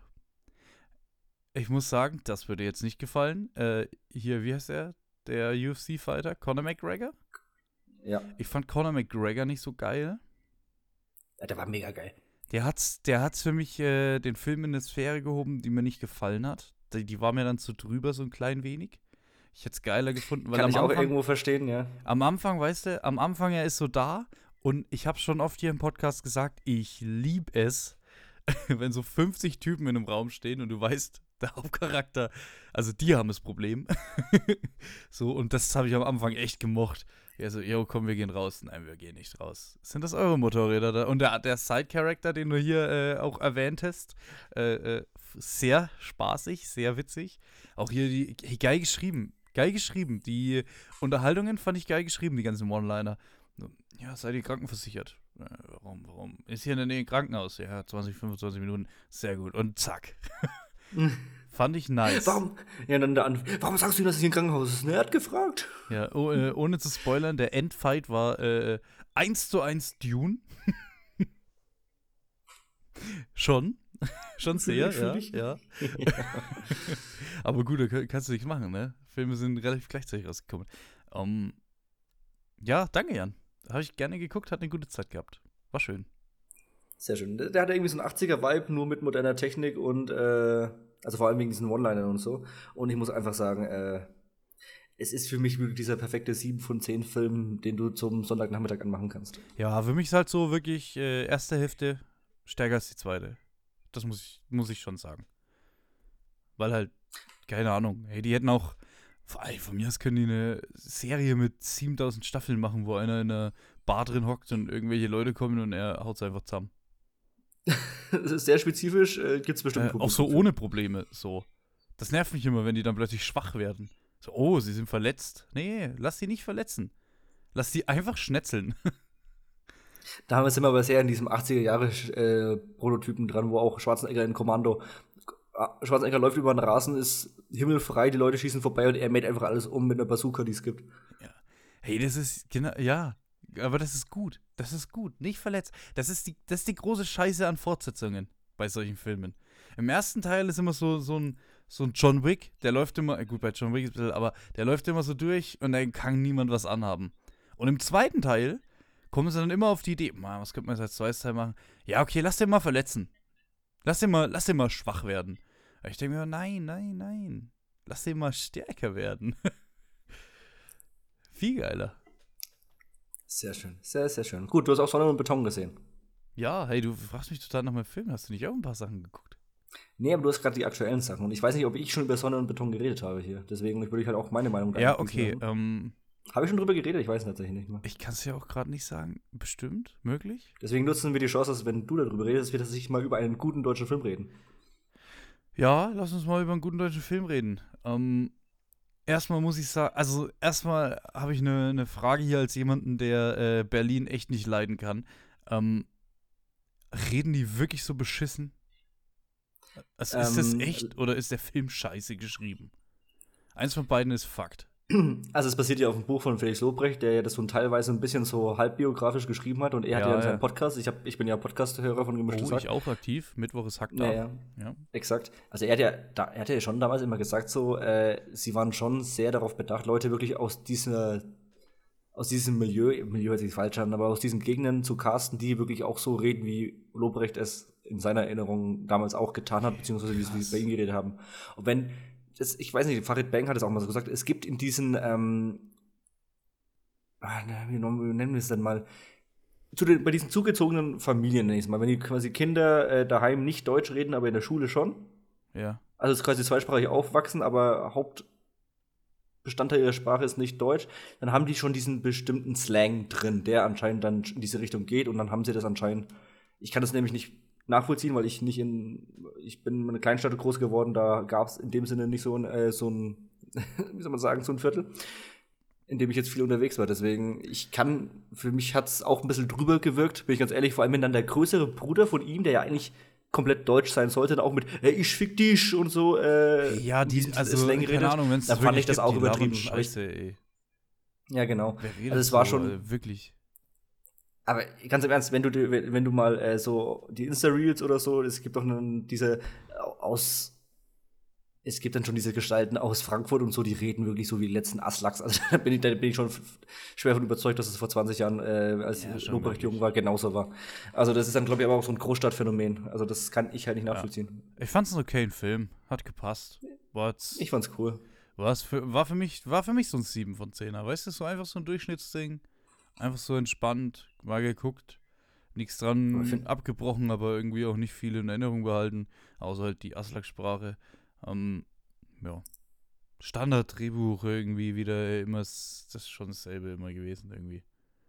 Ich muss sagen, das würde jetzt nicht gefallen. Äh, hier, wie heißt er? Der U F C-Fighter, Conor McGregor. Ja. Ich fand Conor McGregor nicht so geil. Ja, der war mega geil. Der hat's, der hat's für mich äh, den Film in eine Sphäre gehoben, die mir nicht gefallen hat. Die, die war mir dann zu drüber, so ein klein wenig. Ich hätte es geiler gefunden, weil Kann am ich auch Anfang, irgendwo verstehen, ja. am Anfang, weißt du, am Anfang er ist so da und ich habe schon oft hier im Podcast gesagt, ich liebe es, wenn so fünfzig Typen in einem Raum stehen und du weißt, der Hauptcharakter, also die haben das Problem. So, und das habe ich am Anfang echt gemocht. Ja, so, yo, komm, wir gehen raus. Nein, wir gehen nicht raus. Sind das eure Motorräder da? Und der, der Side-Character, den du hier äh, auch erwähnt hast, äh, äh, sehr spaßig, sehr witzig. Auch hier die, hey, geil geschrieben. Geil geschrieben. Die Unterhaltungen fand ich geil geschrieben, die ganzen One-Liner. So, ja, seid ihr krankenversichert? Äh, warum, warum? Ist hier in der Nähe ein Krankenhaus? Ja, zwanzig, fünfundzwanzig Minuten. Sehr gut. Und zack. Fand ich nice. Warum? Ja, dann der Anf Warum sagst du ihm, dass es hier ein Krankenhaus ist? Ne, er hat gefragt. Ja, oh, äh, ohne zu spoilern, der Endfight war äh, eins zu eins Dune. Schon. Schon sehr, Fühl ja, ich. ja. Aber gut, da kann- kannst du nichts machen, ne? Filme sind relativ gleichzeitig rausgekommen. Ähm, ja, danke, Jan. Habe ich gerne geguckt, hat eine gute Zeit gehabt. War schön. Sehr schön. Der, der hat irgendwie so einen achtziger-Vibe, nur mit moderner Technik und, äh, also vor allem wegen diesen One-Linern und so. Und ich muss einfach sagen, äh, es ist für mich wirklich dieser perfekte sieben von zehn Film, den du zum Sonntagnachmittag anmachen kannst. Ja, für mich ist halt so wirklich äh, erste Hälfte stärker als die zweite. Das muss ich, muss ich schon sagen. Weil halt, keine Ahnung, hey, die hätten auch, ey, von mir aus können die eine Serie mit siebentausend Staffeln machen, wo einer in einer Bar drin hockt und irgendwelche Leute kommen und er haut es einfach zusammen. Das ist sehr spezifisch, äh, gibt es bestimmt Äh, auch so ohne Probleme, so. Das nervt mich immer, wenn die dann plötzlich schwach werden. So, oh, sie sind verletzt. Nee, lass sie nicht verletzen. Lass sie einfach schnetzeln. Da haben wir es immer aber sehr in diesem achtziger-Jahre-Prototypen dran, wo auch Schwarzenegger in Kommando. Schwarzenegger läuft über den Rasen, ist himmelfrei, die Leute schießen vorbei und er mäht einfach alles um mit einer Bazooka, die es gibt. Ja. Hey, das ist, genau, ja. Aber das ist gut. Das ist gut. Nicht verletzt. Das ist die, das ist die große Scheiße an Fortsetzungen bei solchen Filmen. Im ersten Teil ist immer so, so ein, so ein John Wick, der läuft immer, gut, bei John Wick ist ein bisschen, aber der läuft immer so durch und dann kann niemand was anhaben. Und im zweiten Teil kommen sie dann immer auf die Idee, man, was könnte man jetzt als zweites Teil machen? Ja, okay, lass den mal verletzen. Lass den mal, lass den mal schwach werden. Aber ich denke mir, nein, nein, nein. Lass den mal stärker werden. Viel geiler. Sehr schön, sehr, sehr schön. Gut, du hast auch Sonne und Beton gesehen. Ja, hey, du fragst mich total nach meinem Film. Hast du nicht auch ein paar Sachen geguckt? Nee, aber du hast gerade die aktuellen Sachen. Und ich weiß nicht, ob ich schon über Sonne und Beton geredet habe hier. Deswegen würde ich halt auch meine Meinung Ja, okay. Ähm, habe ich schon drüber geredet? Ich weiß tatsächlich nicht mehr. Ich kann es ja auch gerade nicht sagen. Bestimmt? Möglich? Deswegen nutzen wir die Chance, dass wenn du darüber redest, dass wir tatsächlich mal über einen guten deutschen Film reden. Ja, lass uns mal über einen guten deutschen Film reden. Ähm, erstmal muss ich sagen, also erstmal habe ich eine, eine Frage hier als jemanden, der äh, Berlin echt nicht leiden kann. Ähm, reden die wirklich so beschissen? Also ist das Ähm, echt oder ist der Film scheiße geschrieben? Eins von beiden ist Fakt. Also es basiert ja auf dem Buch von Felix Lobrecht, der ja das so teilweise ein bisschen so halbbiografisch geschrieben hat. Und er Ja, hat ja in seinem ja. Podcast, ich, hab, ich bin ja Podcast-Hörer von Gemischtes Oh, Hack. ich auch aktiv. Mittwoch ist Hack da. Naja, Ja. exakt. Also er hat ja, da, er hat ja schon damals immer gesagt, so, äh, sie waren schon sehr darauf bedacht, Leute wirklich aus dieser, aus diesem Milieu, Milieu hört sich falsch an, aber aus diesen Gegenden zu casten, die wirklich auch so reden, wie Lobrecht es in seiner Erinnerung damals auch getan hat, beziehungsweise wie sie bei ihm geredet haben. Und wenn, das, ich weiß nicht, Farid Bang hat es auch mal so gesagt, es gibt in diesen, ähm, ah, wie nennen wir es denn mal, zu den, bei diesen zugezogenen Familien, nenne ich es mal, wenn die quasi Kinder äh, daheim nicht Deutsch reden, aber in der Schule schon, Ja. also es ist quasi zweisprachig aufwachsen, aber Hauptbestandteil ihrer Sprache ist nicht Deutsch, dann haben die schon diesen bestimmten Slang drin, der anscheinend dann in diese Richtung geht und dann haben sie das anscheinend, ich kann das nämlich nicht nachvollziehen, weil ich nicht in, ich bin in einer Kleinstadt groß geworden, da gab es in dem Sinne nicht so ein, äh, so ein, wie soll man sagen, so ein Viertel, in dem ich jetzt viel unterwegs war. Deswegen, ich kann, für mich hat es auch ein bisschen drüber gewirkt, bin ich ganz ehrlich, vor allem wenn dann der größere Bruder von ihm, der ja eigentlich komplett deutsch sein sollte, dann auch mit hey, ich fick dich und so, äh, Ja, die, diesem also, Slang keine redet, Ahnung, wenn es dann fand ich das auch übertrieben. Scheiße, ey. Ja, genau. Wer redet Also es war so, schon, äh, wirklich. aber ganz im Ernst, wenn du, dir- wenn du mal äh, so die Insta-Reels oder so, es gibt doch einen, diese aus, es gibt dann schon diese Gestalten aus Frankfurt und so, die reden wirklich so wie die letzten Aslaks. Also da bin ich, da bin ich schon f- schwer von überzeugt, dass es vor zwanzig Jahren, äh, als Ja, schon Lobrecht wirklich. jung war, genauso war. Also das ist dann, glaube ich, aber auch so ein Großstadtphänomen. Also das kann ich halt nicht Ja. nachvollziehen. Ich fand's einen okayen Film. Hat gepasst. War, jetzt, Ich fand's cool. war's für, war, für mich, war für mich so ein sieben von zehner. Weißt du, so einfach so ein Durchschnittsding. Einfach so entspannt, mal geguckt. Nichts Aber dran ich find- abgebrochen, aber irgendwie auch nicht viel in Erinnerung behalten. Außer halt die Aslak-Sprache. Ähm, ja. Standard-Drehbuch irgendwie wieder immer, s- das ist schon dasselbe immer gewesen irgendwie.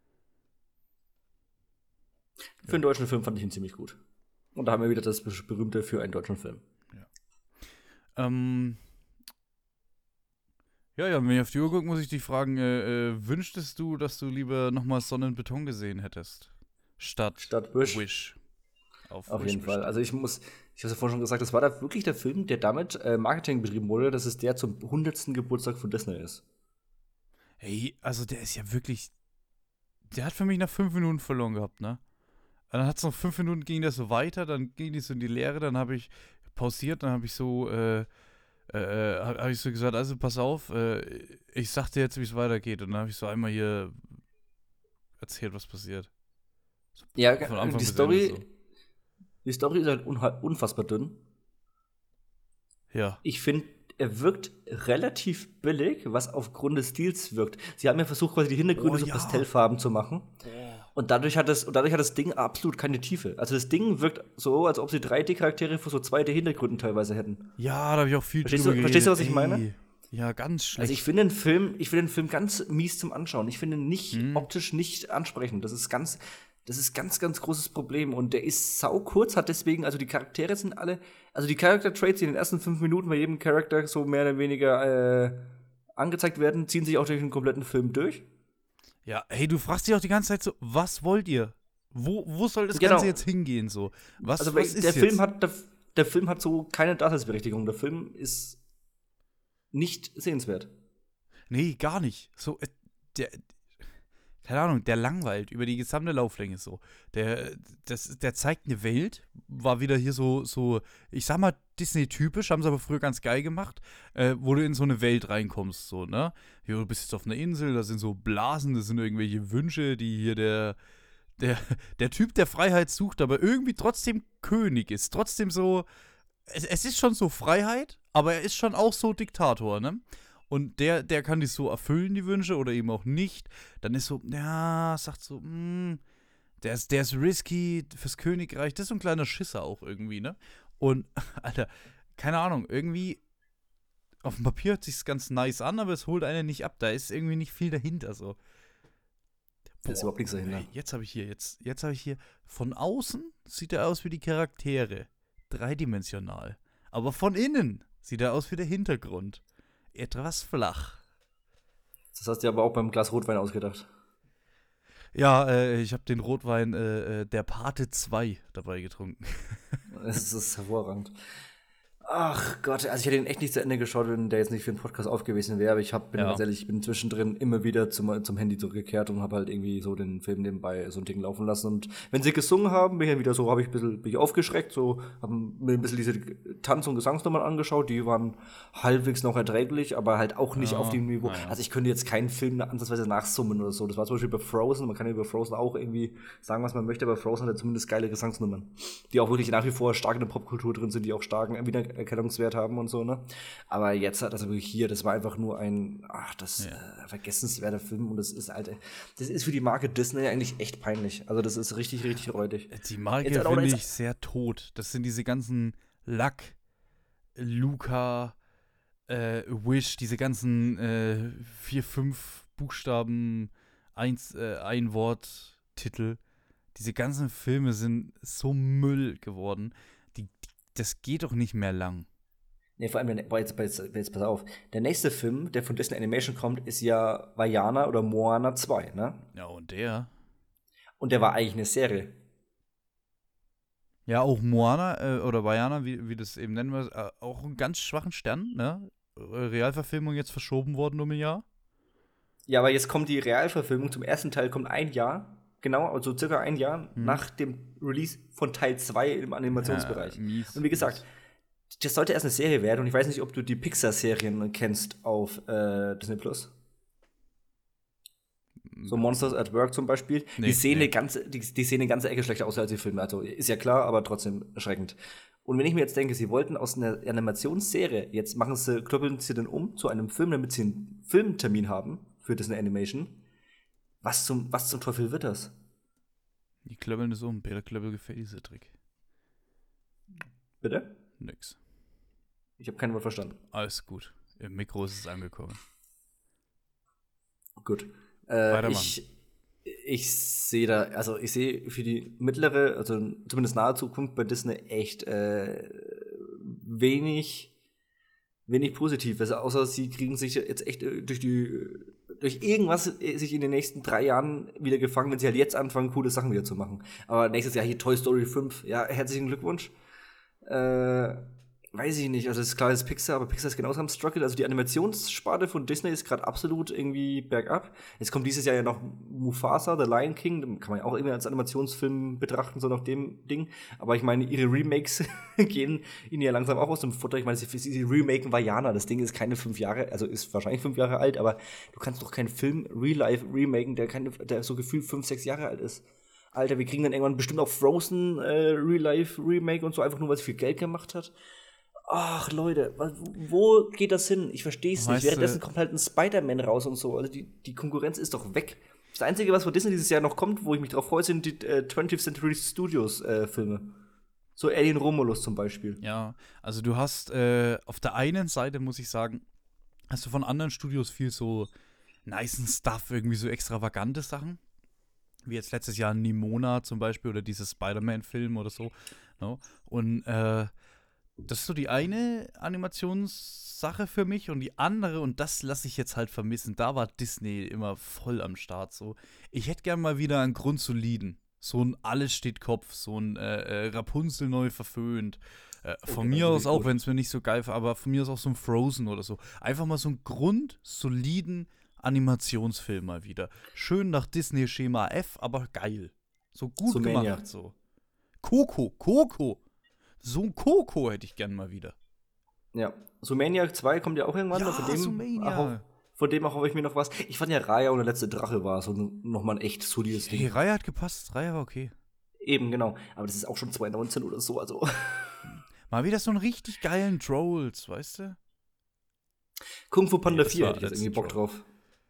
Für einen deutschen Film fand ich ihn ziemlich gut. Und da haben wir wieder das Be- berühmte für einen deutschen Film. Ähm, ja, ja, wenn ich auf die Uhr gucke, muss ich dich fragen, äh, äh, wünschtest du, dass du lieber nochmal Sonne und Beton gesehen hättest? Statt, Statt Wish. Wish. Auf, Auf Wish jeden Fall. bestimmt. Also ich muss, ich habe ja vorhin schon gesagt, das war da wirklich der Film, der damit äh, Marketing betrieben wurde, dass es der zum hundertsten Geburtstag von Disney ist. Hey, also der ist ja wirklich, der hat für mich nach fünf Minuten verloren gehabt, ne? Und dann hat es noch fünf Minuten, ging das so weiter, dann ging die so in die Leere, dann habe ich pausiert, dann habe ich so, äh, äh, habe hab ich so gesagt, also pass auf, äh, ich sag dir jetzt, wie es weitergeht. Und dann habe ich so einmal hier erzählt, was passiert. Ja, Von Anfang die bis Story, Ende die Story ist halt unha- unfassbar dünn. so. Ja. Ich finde, er wirkt relativ billig, was aufgrund des Stils wirkt. Sie haben ja versucht, quasi die Hintergründe Oh, so ja. Pastellfarben zu machen. Und dadurch hat das, und dadurch hat das Ding absolut keine Tiefe. Also das Ding wirkt so, als ob sie drei D-Charaktere für so zwei D-Hintergründen teilweise hätten. Ja, da habe ich auch viel Verstehst drüber du- geredet. verstehst du, was ich meine? Ey. Ja, ganz schlecht. Also ich finde den Film, ich finde den Film ganz mies zum Anschauen. Ich finde ihn nicht Hm. optisch nicht ansprechend. Das ist ganz, das ist ganz, ganz großes Problem. Und der ist sau kurz, hat deswegen, also die Charaktere sind alle, also die Character Traits, die in den ersten fünf Minuten bei jedem Charakter so mehr oder weniger äh, angezeigt werden, ziehen sich auch durch den kompletten Film durch. Ja, hey, du fragst dich auch die ganze Zeit so, was wollt ihr? Wo, wo soll das Genau. Ganze jetzt hingehen so? Was, Also was der ist Film jetzt? hat, der, der Film hat so keine Daseinsberechtigung. Der Film ist nicht sehenswert. Nee, gar nicht. So, äh, der, keine Ahnung, der langweilt über die gesamte Lauflänge so. Der, das, der zeigt eine Welt, war wieder hier so, so, ich sag mal, Disney-typisch, haben sie aber früher ganz geil gemacht, äh, wo du in so eine Welt reinkommst, so, ne? Ja, du bist jetzt auf einer Insel, da sind so Blasen, das sind irgendwelche Wünsche, die hier der, der, der Typ der Freiheit sucht, aber irgendwie trotzdem König ist. Trotzdem so, es, es ist schon so Freiheit, aber er ist schon auch so Diktator, ne? Und der, der kann die so erfüllen, die Wünsche, oder eben auch nicht. Dann ist so, ja, sagt so, mh, der ist, der ist risky fürs Königreich. Das ist so ein kleiner Schisser auch irgendwie, ne? Und, Alter, keine Ahnung, irgendwie auf dem Papier hört sich's ganz nice an, aber es holt einen nicht ab. Da ist irgendwie nicht viel dahinter, so. Da ist überhaupt nichts dahinter. Ey, jetzt habe ich hier, jetzt, jetzt habe ich hier, von außen sieht er aus wie die Charaktere. Dreidimensional. Aber von innen sieht er aus wie der Hintergrund. Etwas flach. Das hast du dir aber auch beim Glas Rotwein ausgedacht. Ja, äh, ich habe den Rotwein äh, äh, der Pate zwei dabei getrunken. Das ist hervorragend. Ach Gott, also ich hätte ihn echt nicht zu Ende geschaut, wenn der jetzt nicht für den Podcast aufgewesen wäre. Aber ich hab, bin Ja. ganz ehrlich, ich bin zwischendrin immer wieder zum, zum Handy zurückgekehrt und habe halt irgendwie so den Film nebenbei so ein Ding laufen lassen. Und wenn sie gesungen haben, bin ich dann wieder so, habe ich ein bisschen bin ich aufgeschreckt, so habe mir ein bisschen diese Tanz- und Gesangsnummern angeschaut. Die waren halbwegs noch erträglich, aber halt auch nicht Ja, auf dem Niveau. ja. Also ich könnte jetzt keinen Film ansatzweise nachsummen oder so. Das war zum Beispiel bei Frozen. Man kann ja über Frozen auch irgendwie sagen, was man möchte, aber Frozen hat ja zumindest geile Gesangsnummern, die auch wirklich nach wie vor stark in der Popkultur drin sind, die auch starken Wiedererkennungswert haben und so, ne? Aber jetzt hat das wirklich hier, das war einfach nur ein, ach, das Ja. äh, vergessenswerter Film und das ist halt, äh, das ist für die Marke Disney eigentlich echt peinlich. Also das ist richtig, richtig räudig. Die Marke Jetzt hat auch finde jetzt- ich sehr tot. Das sind diese ganzen Luck, Luca, äh, Wish, diese ganzen äh, vier, fünf Buchstaben, eins, äh, ein Wort Titel. Diese ganzen Filme sind so Müll geworden. Die, die, das geht doch nicht mehr lang. Nee, vor allem, der, boah, jetzt, jetzt, jetzt pass auf. Der nächste Film, der von Disney Animation kommt, ist ja Vaiana oder Moana zwei, ne? Ja, und der? Und der war eigentlich eine Serie. Ja, auch Moana äh, oder Vaiana, wie, wie das eben nennen wir, äh, auch einen ganz schwachen Stern, ne? Äh, Realverfilmung jetzt verschoben worden um ein Jahr. Ja, aber jetzt kommt die Realverfilmung zum ersten Teil, kommt ein Jahr, genau, also circa ein Jahr Mhm. nach dem Release von Teil zwei im Animationsbereich. Ja, mies, und wie gesagt, das sollte erst eine Serie werden und ich weiß nicht, ob du die Pixar-Serien kennst auf äh, Disney Plus. mies. So Monsters at Work zum Beispiel. Nee, die, sehen nee. eine ganze, die, die sehen eine ganze Ecke schlechter aus als die Filme. Also ist ja klar, aber trotzdem erschreckend. Und wenn ich mir jetzt denke, sie wollten aus einer Animationsserie, jetzt machen sie, kloppeln sie den um zu einem Film, damit sie einen Filmtermin haben für Disney Animation. Was zum, was zum Teufel wird das? Die klöppeln das um. Peter Klöppel gefällt dieser Trick. Bitte? Nix. Ich habe kein Wort verstanden. Alles gut. Im Mikro ist es angekommen. Gut. Äh, Weitermachen. ich ich sehe da, also ich sehe für die mittlere, also zumindest nahe Zukunft bei Disney echt äh, wenig, wenig Positives, außer sie kriegen sich jetzt echt äh, durch die, durch irgendwas äh, sich in den nächsten drei Jahren wieder gefangen, wenn sie halt jetzt anfangen, coole Sachen wieder zu machen. Aber nächstes Jahr hier Toy Story fünf, ja, herzlichen Glückwunsch. Äh, weiß ich nicht, also es ist klar, es ist Pixar, aber Pixar ist genauso am Struggle. Also die Animationssparte von Disney ist gerade absolut irgendwie bergab. Jetzt kommt dieses Jahr ja noch Mufasa, The Lion King, den kann man ja auch irgendwie als Animationsfilm betrachten, so nach dem Ding. Aber ich meine, ihre Remakes gehen ihnen ja langsam auch aus dem Futter. Ich meine, sie, sie remaken Vaiana, das Ding ist keine fünf Jahre, also ist wahrscheinlich fünf Jahre alt, aber du kannst doch keinen Film Real-Life remaken, der, keine, der so gefühlt fünf, sechs Jahre alt ist. Alter, wir kriegen dann irgendwann bestimmt auch Frozen äh, Real-Life-Remake und so, einfach nur, weil es viel Geld gemacht hat. Ach, Leute, was, wo geht das hin? Ich verstehe es nicht. Weißt du- Währenddessen kommt halt ein Spider-Man raus und so. Also die, die Konkurrenz ist doch weg. Das Einzige, was von Disney dieses Jahr noch kommt, wo ich mich drauf freue, sind die äh, twentieth Century Studios äh, Filme. So Alien Romulus zum Beispiel. Ja, also du hast äh, auf der einen Seite, muss ich sagen, Hast du von anderen Studios viel so nicen Stuff, irgendwie so extravagante Sachen? Wie jetzt letztes Jahr Nimona zum Beispiel oder dieses Spider-Man-Film oder so. No? Und äh, das ist so die eine Animationssache für mich und die andere, und das lasse ich jetzt halt vermissen, da war Disney immer voll am Start. So. Ich hätte gern mal wieder einen Grundsoliden. So ein Alles steht Kopf, so ein äh, äh, Rapunzel neu verföhnt. Äh, Oh, von der war mir aus wirklich auch, gut. wenn es mir nicht so geil war, aber von mir aus auch so ein Frozen oder so. Einfach mal so einen grundsoliden Animationsfilm mal wieder. Schön nach Disney-Schema F, aber geil. So gut Zoomania. gemacht so. Coco, Coco. So ein Coco hätte ich gern mal wieder. Ja. Zoomania zwei kommt ja auch irgendwann. Ja, von dem erhoff, Zoomania. von dem erhoffe ich mir noch was. Ich fand ja Raya und der letzte Drache war so nochmal ein echt solides Hey, Ding. Reihe hat gepasst. Reihe war okay. Eben, genau. Aber das ist auch schon zwanzig neunzehn oder so. Also. Mal wieder so einen richtig geilen Trolls, weißt du? Kung Fu Panda Nee, das vier war hätte ich jetzt letzte irgendwie Bock Troll. drauf.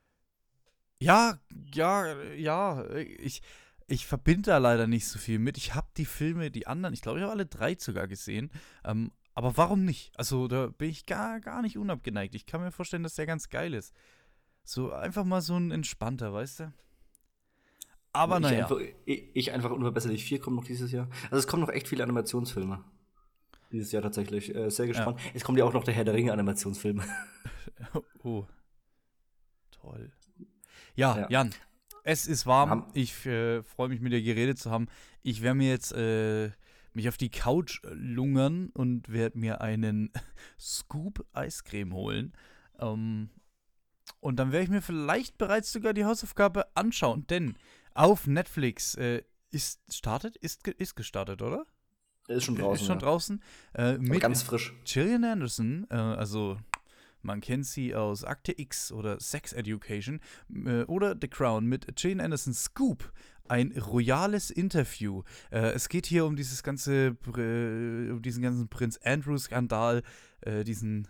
Ja, ja, ja. Ich, ich verbinde da leider nicht so viel mit. Ich habe die Filme, die anderen, ich glaube, ich habe alle drei sogar gesehen. Ähm, aber warum nicht? Also, da bin ich gar, gar nicht unabgeneigt. Ich kann mir vorstellen, dass der ganz geil ist. So einfach mal so ein entspannter, weißt du? Aber Ich naja. einfach, ich, ich einfach unverbesserlich vier kommt noch dieses Jahr. Also es kommen noch echt viele Animationsfilme. Dieses Jahr tatsächlich. Äh, sehr gespannt. Es kommt ja auch noch der Herr der Ringe Animationsfilm. Oh, toll. Ja, Ja. Jan, es ist warm. Ham- Ich äh, freue mich, mit dir geredet zu haben. Ich werde mir jetzt äh, mich auf die Couch lungern und werde mir einen Scoop Eiscreme holen. Ähm, und dann werde ich mir vielleicht bereits sogar die Hausaufgabe anschauen, denn auf Netflix äh, ist startet, ist, ge- ist gestartet, oder? Der ist schon Ist draußen, schon ja. draußen. Äh, Aber mit ganz frisch. Gillian Anderson, äh, also man kennt sie aus Akte X oder Sex Education äh, oder The Crown mit Gillian Anderson Scoop. Ein royales Interview. Äh, es geht hier um dieses ganze, äh, um diesen ganzen Prinz Andrew-Skandal, äh, diesen,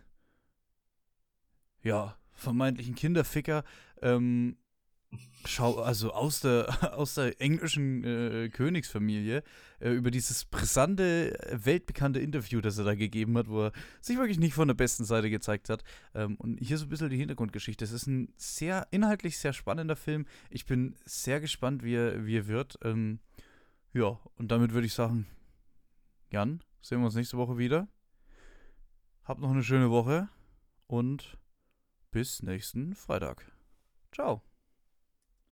ja, vermeintlichen Kinderficker. Ähm, Schau, also aus der, aus der englischen äh, Königsfamilie, äh, über dieses brisante, äh, weltbekannte Interview, das er da gegeben hat, wo er sich wirklich nicht von der besten Seite gezeigt hat. Ähm, und hier so ein bisschen die Hintergrundgeschichte. Es ist ein sehr, inhaltlich sehr spannender Film. Ich bin sehr gespannt, wie er, wie er wird. Ähm, ja, und damit würde ich sagen, Jan, sehen wir uns nächste Woche wieder. Habt noch eine schöne Woche und bis nächsten Freitag. Ciao.